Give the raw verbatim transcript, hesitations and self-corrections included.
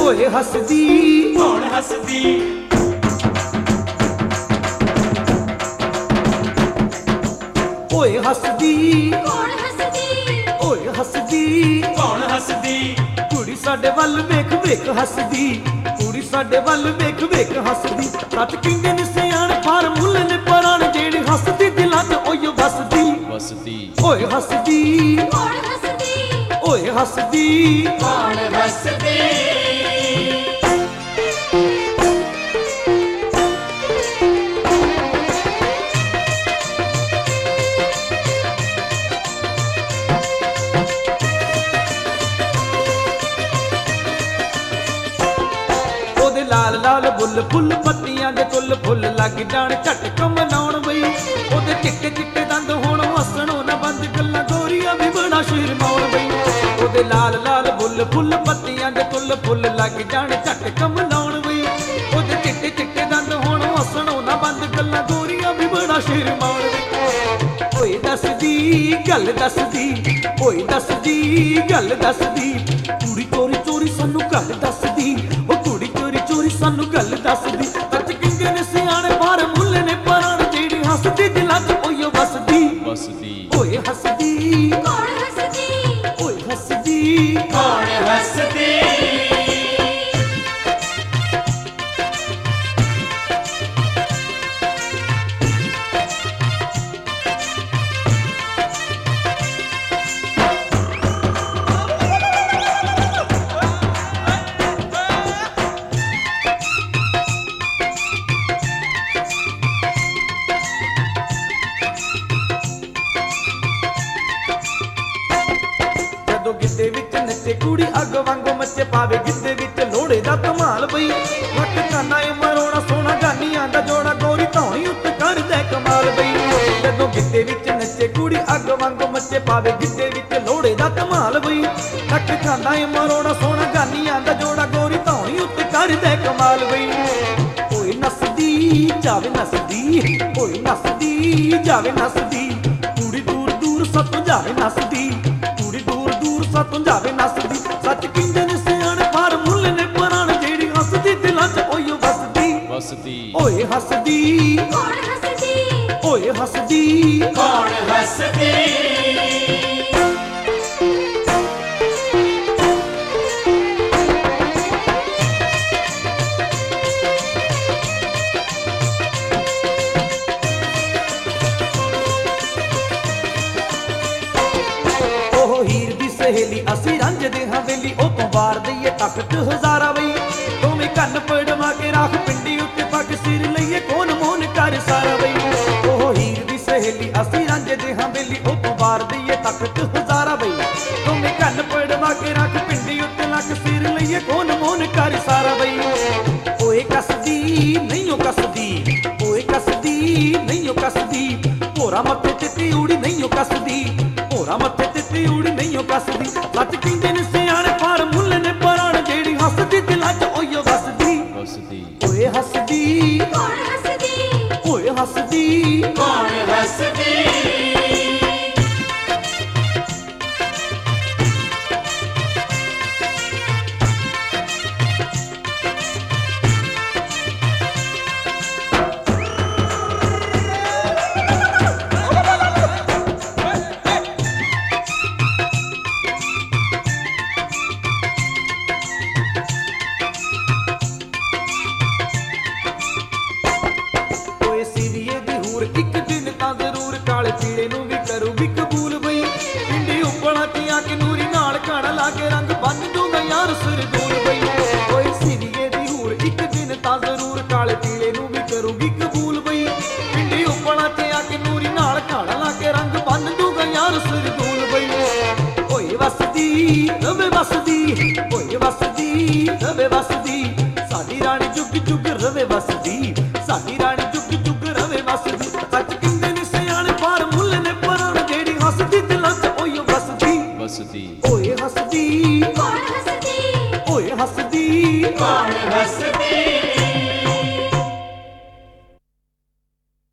ओए हसदी कौन हसदी ओए हसदी कौन हसदी ओए हसदी कौन हसदी कुड़ी साडे वल वेख वेख हसदी कुड़ी साडे वल वेख वेख हसदी सच कहंदे ने सियाण फार्मूले ने पराण जेड़ी हसदी दिलां च ओयो वसदी वसदी ओए हसदी कौन हसदी ओए हसदी कौन हसदी ओदे लाल लाल बुल फुल पत्तियां दे तुल फुल लग जाण झटक मनाउण बई ओदे चिट्टे चिट्टे दंद होण हसणों ना बंद गल्लां गोरियां भी बड़ा शर्माउण बई ओदे लाल लाल बुल फुल पत्तियां दे तुल फुल लग जाण झटक मनाउण बई ओदे चिट्टे चिट्टे दंद होण हसणों ना बंद गल्लां गोरियां भी बड़ा शर्माउण बई ओए दसदी गल दसदी ओए दसदी गल दसदी कुड़ी चोरी चोरी सानू गल दसदी ओ कुड़ी चोरी चोरी सानू गल दसदी सच कहंदे ने सियाणे बाहर मुल्ले ने पराण जेड़ी हसदी दिलां च ओयो वसदी वसदी ओए हसदी कौन हसदी ओए हसदी कौन हसदी ਜਦੋਂ ਗਿੱਧੇ ਵਿੱਚ ਨੱਚੇ ਕੁੜੀ ਅੱਗ ਵਾਂਗੂ ਮੱਚੇ ਪਾਵੇ ਗਿੱਧੇ ਵਿੱਚ ਲੋੜੇ ਦਾ ਧਮਾਲ ਬਈ ਵੱਟ ਕਾਨਾ ਏ ਮਰੋਣਾ ਸੋਹਣਾ ਗਾਨੀਆਂ ਦਾ ਜੋੜਾ ਗੋਰੀ ਧੌਣੀ ਉੱਤੇ ਕਰਦਾ ਕਮਾਲ ਬਈ ਜਦੋਂ ਗਿੱਧੇ ਵਿੱਚ ਨੱਚੇ ਕੁੜੀ ਅੱਗ ਵਾਂਗੂ ਮੱਚੇ ਪਾਵੇ ਗਿੱਧੇ ਵਿੱਚ ਲੋੜੇ ਦਾ ਧਮਾਲ ਬਈ ਵੱਟ ਕਾਨਾ ਏ ਮਰੋਣਾ ਸੋਹਣਾ ਗਾਨੀਆਂ ਦਾ ਜੋੜਾ ਗੋਰੀ ਧੌਣੀ ਉੱਤੇ ਕਰਦਾ ਕਮਾਲ ਬਈ ਓਏ ਨਸਦੀ ਜਾਵੇ ਨਸਦੀ ਓਏ ਨਸਦੀ ਜਾਵੇ ਨਸਦੀ ਕੁੜੀ ਦੂਰ ਦੂਰ ਸੱਤ ਜਾਵੇ ਨਸਦੀ ਕੁੜੀ ਦੂਰ ਦੂਰ ਸੱਤ ਜਾਵੇ ਨਸਦੀ ਸੱਚ ਕਹਿੰਦੇ ਨੇ ਸਿਆਣੇ ਫਾਰਮੂਲੇ ਨੇ ਪਰਾਣ ਜਿਹੜੀ ਹੱਸਦੀ ਦਿਲਾਂ 'ਚ ਓਯੋ ਵਸਦੀ वसदी ਓਏ ਹੱਸਦੀ कौन हसदी ਓਏ ਹੱਸਦੀ कौन हसदी ਉਹ ਹੀਰ ਦੀ ਸਹੇਲੀ ਅਸੀਂ ਰੰਜਦੇ ਹਵੇਲੀ ਉਹ ਤੋਂ ਵਾਰ ਦਈਏ ਤਖਤ ਹਜ਼ਾਰਾ ਬਈ ਦੋਵੇਂ ਕੰਨ ਪੜਵਾ ਕੇ ਰੱਖ ਪਿੰਡੀ ਉੱਤੇ ਪੱਗ ਸਿਰ ਲਈਏ ਕੋਨ ਮੋਨ ਕਰ ਸਾਰਾ ਬਈ ਉਹ ਹੀਰ ਦੀ ਸਹੇਲੀ ਅਸੀਂ ਰੰਜਦੇ ਹਵੇਲੀ ਉਹ ਤੋਂ ਵਾਰ ਦਈਏ ਤਖਤ ਹਜ਼ਾਰਾ ਬਈ ਦੋਵੇਂ ਕੰਨ ਪੜਵਾ ਕੇ ਰੱਖ ਪਿੰਡੀ ਉੱਤੇ ਲੱਕ ਸਿਰ ਲਈਏ ਕੋਨ ਮੋਨ ਕਰ ਸਾਰਾ ਬਈ ਓਏ ਕੱਸਦੀ ਨਹੀਂ ਉਹ ਕੱਸਦੀ ਓਏ ਕੱਸਦੀ ਨਹੀਂ ਉਹ ਕੱਸਦੀ ਭੋਰਾ ਮੱਥੇ ਤੇ ਤਿਉੜੀ ਨਹੀਂ ਉਹ ਕੱਸਦੀ ਭੋਰਾ ਮੱਥੇ ਤੇ ਤਿਉੜੀ ਨਹੀਂ ਉਹ ਕੱਸਦੀ ਸੱਚ ਕਹਿੰਦੇ ਨੇ ਸਿਆਣੇ ਫਾਰਮੂਲੇ ਨੇ ਪਰਾਣ ਜਿਹੜੀ ਹੱਸਦੀ ਦਿਲਾਂ 'ਚ ਓਯੋ ਵਸਦੀ वसदी ਓਏ ਹੱਸਦੀ कौन हसदी ਓਏ ਹੱਸਦੀ कौन हसदी ਓਏ ਸੀਰੀਏ ਦੀ ਹੂਰ ਇੱਕ ਦਿਨ ਤਾਂ ਜ਼ਰੂਰ ਕਾਲੇ ਪੀਲੇ ਨੂੰ ਵੀ ਕਰੂਗੀ ਕਬੂਲ ਬਈ ਪਿੰਡੀ ਉੱਪਲਾਂ ਚ ਆ ਕੇ ਨੂਰੀ ਨਾਲ ਖਾਣਾ ਲਾ ਕੇ ਰੰਗ ਬੰਨ ਦੂੰਗਾ ਯਾਰ ਸਰਦੂਲ ਬਈ ਓਏ ਸੀਰੀਏ ਦੀ ਹੂਰ ਇੱਕ ਦਿਨ ਤਾਂ ਜ਼ਰੂਰ ਕਾਲੇ ਪੀਲੇ ਨੂੰ ਵੀ ਕਰੂਗੀ ਕਬੂਲ ਬਈ ਪਿੰਡੀ ਉੱਪਲਾਂ ਚ ਆ ਕੇ ਨੂਰੀ ਨਾਲ ਖਾਣਾ ਲਾ ਕੇ ਰੰਗ ਬੰਨ ਦੂੰਗਾ ਯਾਰ ਸਰਦੂਲ ਬਈ ਓਏ ਵਸਦੀ ਰਵੇ ਵਸਦੀ ਓਏ ਵਸਦੀ ਰਵੇ ਵਸਦੀ ਸਾਡੀ ਰਾਣੀ ਜੁਗ ਜੁਗ ਰਵੇ ਵਸਦੀ ਸਾਡੀ ਰਾਣੀ ਜੁਗ ਜੁਗ ਰਵੇ ਵਸਦੀ ਸੱਚ ਕਹਿੰਦੇ ਨੇ ਸਿਆਣੇ ਫਾਰਮੂਲੇ ਨੇ ਪਰਾਣ ਜਿਹੜੀ ਹੱਸਦੀ ਦਿਲਾਂ 'ਚ ਓਯੋ ਵਸਦੀ वसदी ਓਏ ਹੱਸਦੀ कौन हसदी ਓਏ ਹੱਸਦੀ कौन हसदी